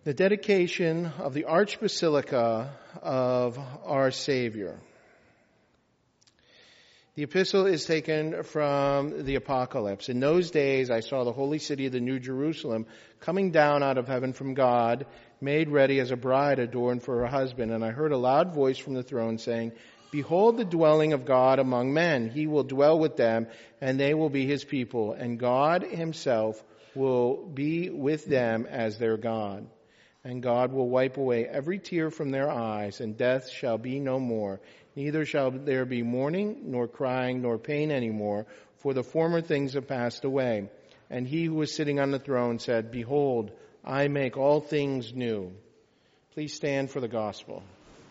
The dedication of the Archbasilica of our Savior. The epistle is taken from the Apocalypse. In those days I saw the holy city of the New Jerusalem coming down out of heaven from God, made ready as a bride adorned for her husband. And I heard a loud voice from the throne saying, "Behold the dwelling of God among men. He will dwell with them, and they will be his people. And God himself will be with them as their God. And God will wipe away every tear from their eyes, and death shall be no more. Neither shall there be mourning, nor crying, nor pain any more, for the former things have passed away." And he who was sitting on the throne said, "Behold, I make all things new." Please stand for the gospel.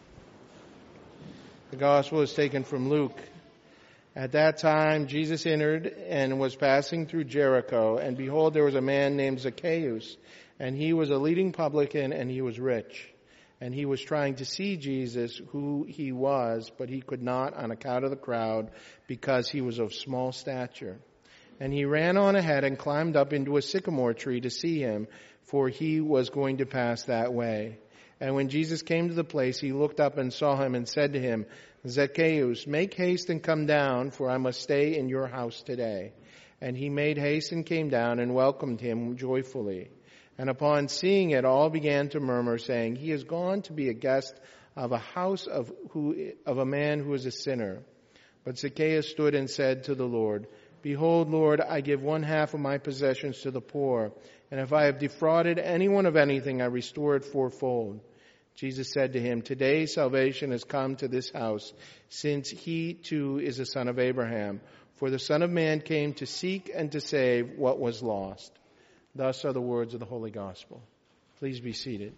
The gospel is taken from Luke. At that time, Jesus entered and was passing through Jericho, and behold, there was a man named Zacchaeus, and he was a leading publican, and he was rich. And he was trying to see Jesus, who he was, but he could not on account of the crowd, because he was of small stature. And he ran on ahead and climbed up into a sycamore tree to see him, for he was going to pass that way. And when Jesus came to the place, he looked up and saw him and said to him, "Zacchaeus, make haste and come down, for I must stay in your house today." And he made haste and came down and welcomed him joyfully. And upon seeing it, all began to murmur, saying, "He is gone to be a guest of a house of a man who is a sinner." But Zacchaeus stood and said to the Lord, "Behold, Lord, I give 1/2 of my possessions to the poor, and if I have defrauded anyone of anything, I restore it fourfold." Jesus said to him, "Today salvation has come to this house, since he too is a son of Abraham. For the Son of Man came to seek and to save what was lost." Thus are the words of the Holy Gospel. Please be seated.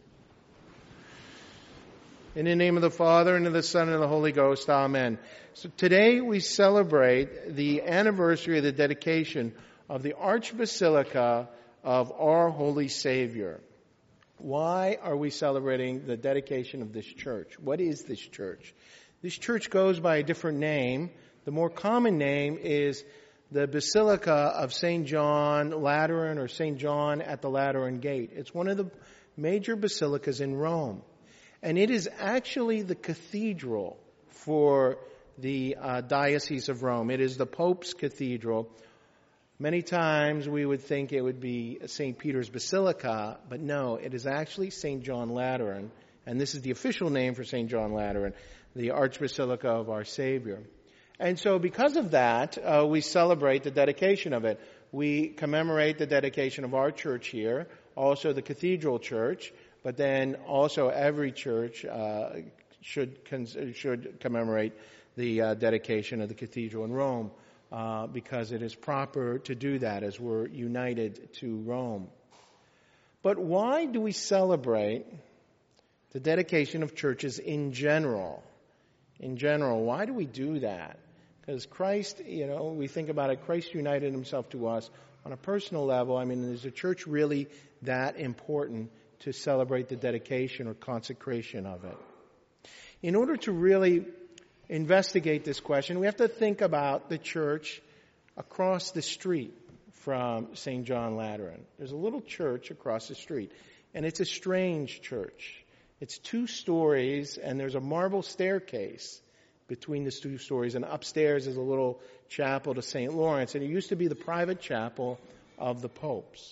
In the name of the Father, and of the Son, and of the Holy Ghost, amen. So today we celebrate the anniversary of the dedication of the Archbasilica of our Holy Savior. Why are we celebrating the dedication of this church? What is this church? This church goes by a different name. The more common name is the Basilica of St. John Lateran, or St. John at the Lateran Gate. It's one of the major basilicas in Rome. And it is actually the cathedral for the Diocese of Rome. It is the Pope's cathedral. Many times we would think it would be St. Peter's Basilica, but no, it is actually St. John Lateran. And this is the official name for St. John Lateran, the Archbasilica of our Savior. And so because of that, we celebrate the dedication of it. We commemorate the dedication of our church here, also the cathedral church, but then also every church should commemorate the dedication of the cathedral in Rome, because it is proper to do that as we're united to Rome. But why do we celebrate the dedication of churches in general? In general, why do we do that? Because Christ, we think about it, Christ united himself to us on a personal level. I mean, is the church really that important to celebrate the dedication or consecration of it? In order to really investigate this question, we have to think about the church across the street from St. John Lateran. There's a little church across the street, and it's a strange church. It's 2 stories, and there's a marble staircase between the 2 stories, and upstairs is a little chapel to St. Lawrence, and it used to be the private chapel of the popes.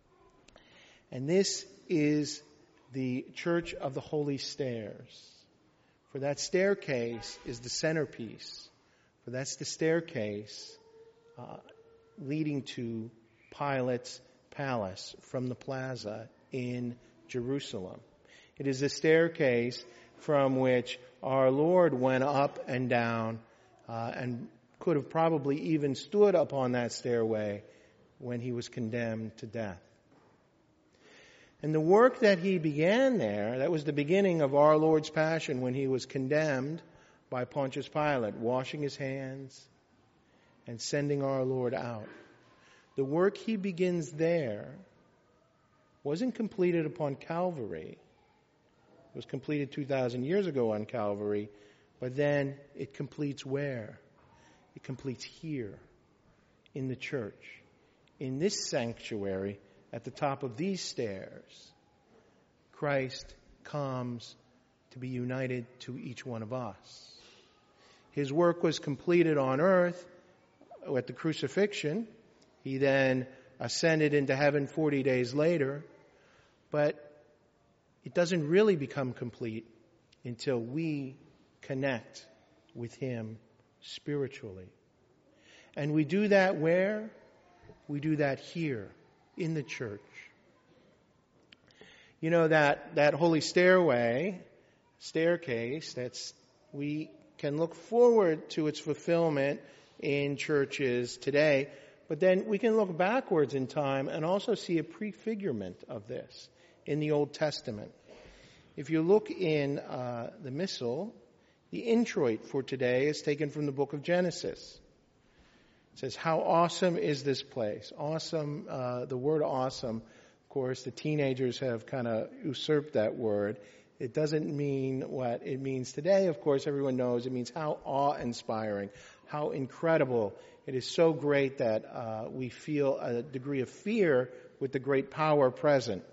And this is the Church of the Holy Stairs. For that staircase is the centerpiece. For that's the staircase leading to Pilate's palace from the plaza in Jerusalem. It is the staircase from which our Lord went up and down and could have probably even stood upon that stairway when he was condemned to death. And the work that he began there, that was the beginning of our Lord's Passion when he was condemned by Pontius Pilate, washing his hands and sending our Lord out. The work he begins there wasn't completed upon Calvary. It was completed 2,000 years ago on Calvary, but then it completes where? It completes here, in the church, in this sanctuary, at the top of these stairs. Christ comes to be united to each one of us. His work was completed on earth at the crucifixion. He then ascended into heaven 40 days later. But it doesn't really become complete until we connect with Him spiritually. And we do that where? We do that here, in the church. You know, that holy staircase, we can look forward to its fulfillment in churches today, but then we can look backwards in time and also see a prefigurement of this in the Old Testament. If you look in the Missal, the introit for today is taken from the book of Genesis. It says, how awesome is this place? Awesome, the word awesome, of course, the teenagers have kind of usurped that word. It doesn't mean what it means today. Of course, everyone knows it means how awe-inspiring, how incredible. It is so great that we feel a degree of fear with the great power present.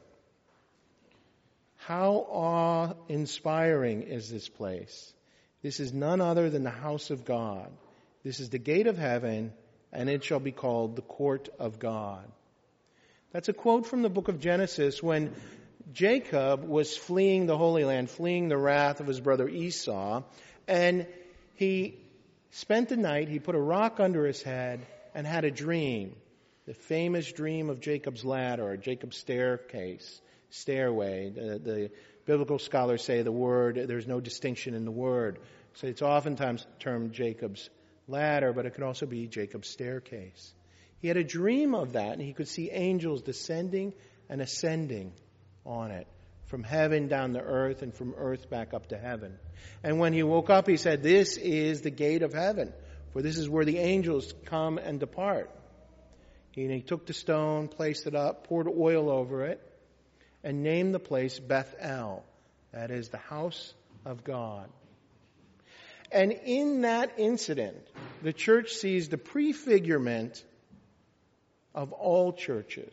How awe-inspiring is this place? This is none other than the house of God. This is the gate of heaven, and it shall be called the court of God. That's a quote from the book of Genesis when Jacob was fleeing the Holy Land, fleeing the wrath of his brother Esau, and he spent the night, he put a rock under his head and had a dream. The famous dream of Jacob's ladder, or Jacob's stairway. The biblical scholars say the word, there's no distinction in the word. So it's oftentimes termed Jacob's ladder, but it could also be Jacob's staircase. He had a dream of that, and he could see angels descending and ascending on it, from heaven down to earth and from earth back up to heaven. And when he woke up, he said, this is the gate of heaven, for this is where the angels come and depart. And he took the stone, placed it up, poured oil over it, and named the place Bethel. That is the house of God. And in that incident, the church sees the prefigurement of all churches.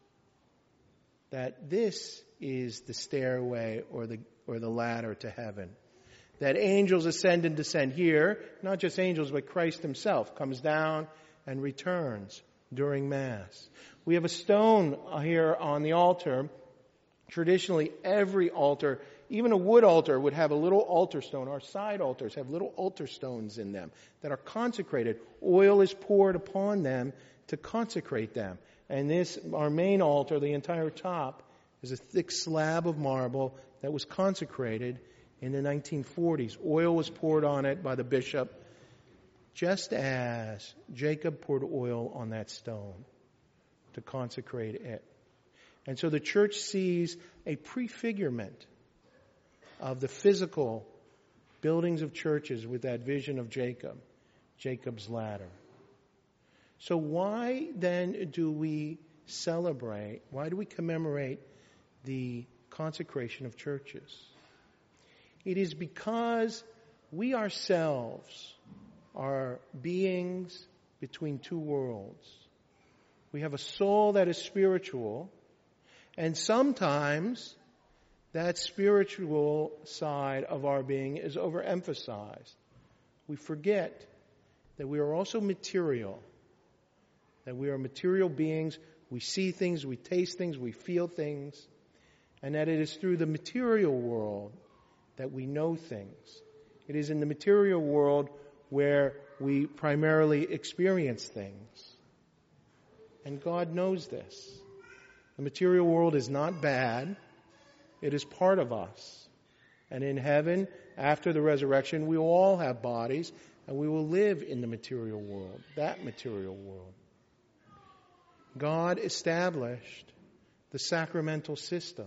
That this is the stairway or the ladder to heaven. That angels ascend and descend here, not just angels, but Christ Himself comes down and returns during Mass. We have a stone here on the altar. Traditionally, every altar, even a wood altar, would have a little altar stone. Our side altars have little altar stones in them that are consecrated. Oil is poured upon them to consecrate them. And this, our main altar, the entire top, is a thick slab of marble that was consecrated in the 1940s. Oil was poured on it by the bishop, just as Jacob poured oil on that stone to consecrate it. And so the church sees a prefigurement of the physical buildings of churches with that vision of Jacob's ladder. So why then do we celebrate, why do we commemorate the consecration of churches? It is because we ourselves are beings between two worlds. We have a soul that is spiritual, and sometimes that spiritual side of our being is overemphasized. We forget that we are also material, that we are material beings. We see things, we taste things, we feel things, and that it is through the material world that we know things. It is in the material world where we primarily experience things. And God knows this. The material world is not bad. It is part of us. And in heaven, after the resurrection, we will all have bodies, and we will live in the material world, that material world. God established the sacramental system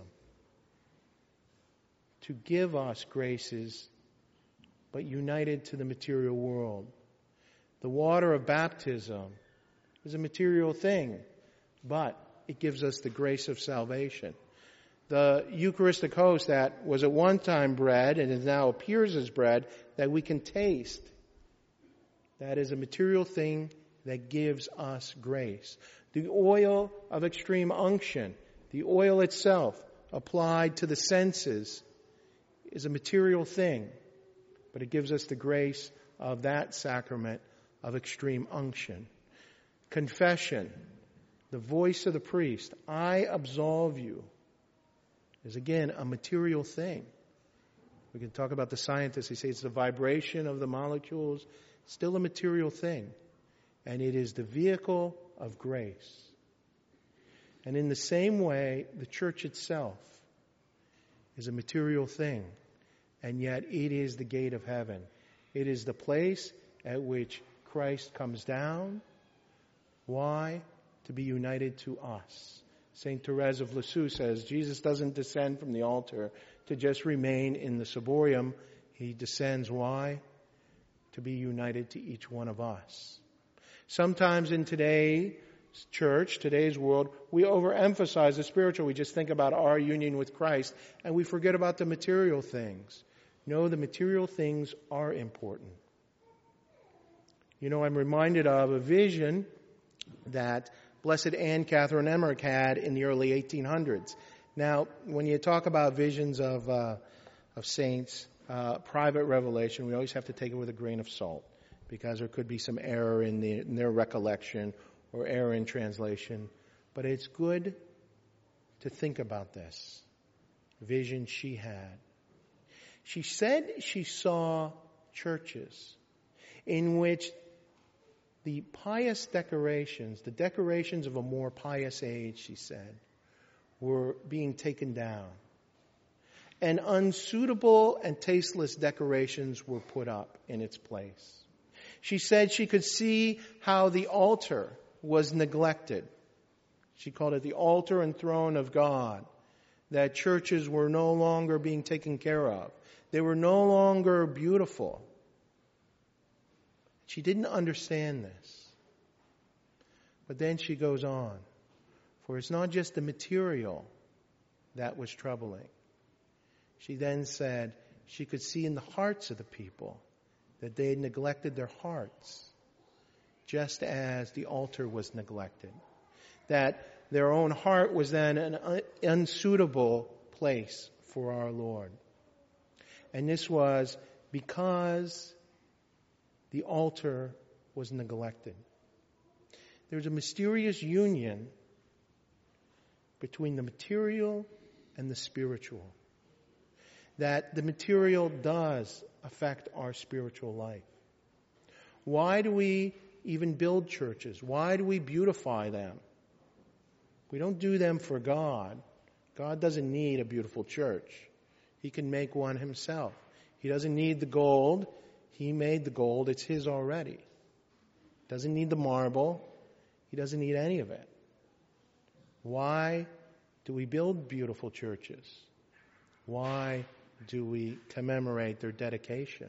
to give us graces, but united to the material world. The water of baptism is a material thing, but it gives us the grace of salvation. The Eucharistic host that was at one time bread and it now appears as bread that we can taste, that is a material thing that gives us grace. The oil of extreme unction, the oil itself, applied to the senses is a material thing, but it gives us the grace of that sacrament of extreme unction. Confession, the voice of the priest, I absolve you, is again a material thing. We can talk about the scientists. They say it's the vibration of the molecules. Still a material thing. And it is the vehicle of grace. And in the same way, the church itself is a material thing. And yet it is the gate of heaven. It is the place at which Christ comes down. Why? To be united to us. St. Therese of Lisieux says Jesus doesn't descend from the altar to just remain in the ciborium. He descends, why? To be united to each one of us. Sometimes in today's church, today's world, we overemphasize the spiritual. We just think about our union with Christ and we forget about the material things. No, the material things are important. You know, I'm reminded of a vision that Blessed Anne Catherine Emmerich had in the early 1800s. Now, when you talk about visions of saints, private revelation, we always have to take it with a grain of salt because there could be some error in their recollection or error in translation. But it's good to think about this vision she had. She said she saw churches in which the pious decorations, the decorations of a more pious age, she said, were being taken down. And unsuitable and tasteless decorations were put up in its place. She said she could see how the altar was neglected. She called it the altar and throne of God. That churches were no longer being taken care of. They were no longer beautiful. She didn't understand this. But then she goes on. For it's not just the material that was troubling. She then said she could see in the hearts of the people that they had neglected their hearts, just as the altar was neglected. That their own heart was then an unsuitable place for our Lord. And this was because the altar was neglected. There's a mysterious union between the material and the spiritual. That the material does affect our spiritual life. Why do we even build churches? Why do we beautify them? We don't do them for God. God doesn't need a beautiful church. He can make one himself. He doesn't need the gold. He made the gold. It's his already. Doesn't need the marble. He doesn't need any of it. Why do we build beautiful churches? Why do we commemorate their dedication?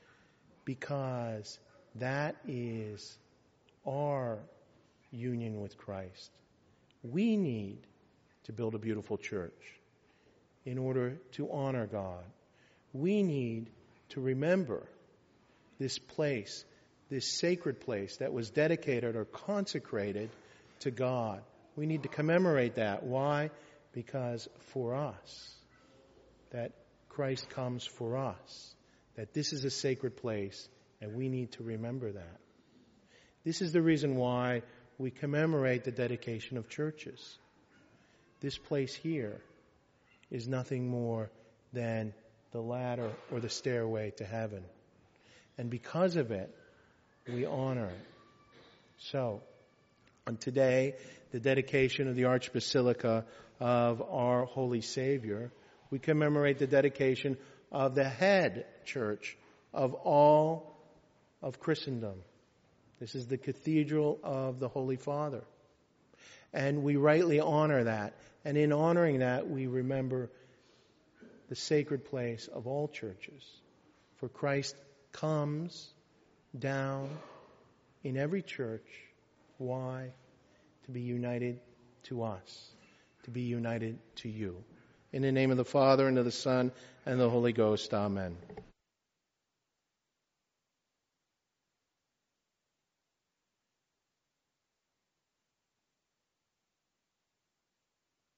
Because that is our union with Christ. We need to build a beautiful church in order to honor God. We need to remember this place, this sacred place that was dedicated or consecrated to God. We need to commemorate that. Why? Because for us, that Christ comes for us, that this is a sacred place, and we need to remember that. This is the reason why we commemorate the dedication of churches. This place here is nothing more than the ladder or the stairway to heaven. And because of it, we honor it. So, on today, the dedication of the Archbasilica of our Holy Savior, we commemorate the dedication of the head church of all of Christendom. This is the Cathedral of the Holy Father. And we rightly honor that. And in honoring that, we remember the sacred place of all churches. For Christ comes down in every church. Why? To be united to us. To be united to you. In the name of the Father, and of the Son, and of the Holy Ghost. Amen.